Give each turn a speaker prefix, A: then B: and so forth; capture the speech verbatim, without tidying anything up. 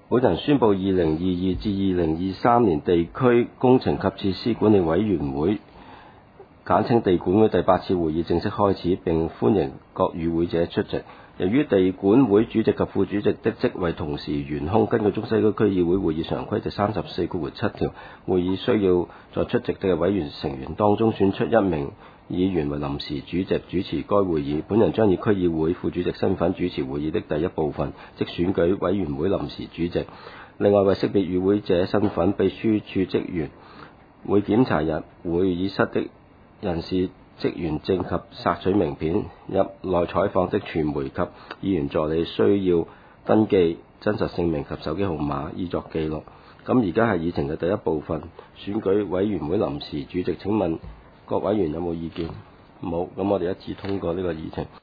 A: 本人宣布二零二二至二零二三年地區工程及設施管理委員會簡稱地管會第八次會議正式開始，並歡迎各與會者出席。由於地管會主席及副主席的職位同時懸空，根據中西區區議會會議常規第三十四括七條，會議需要在出席的委員成員當中選出一名議員為臨時主席主持該會議。本人將以區議會副主席身份主持會議的第一部分，即選舉委員會臨時主席。另外，為識別與會者身份，秘書處職員會檢查入會議室的人事職員證及索取名片。入內採訪的傳媒及議員助理需要登記真實姓名及手機號碼以作記錄。咁而家係議程嘅第一部分，選舉委員會臨時主席。請問各委員有冇意見？冇，咁我哋一致通過呢個議程。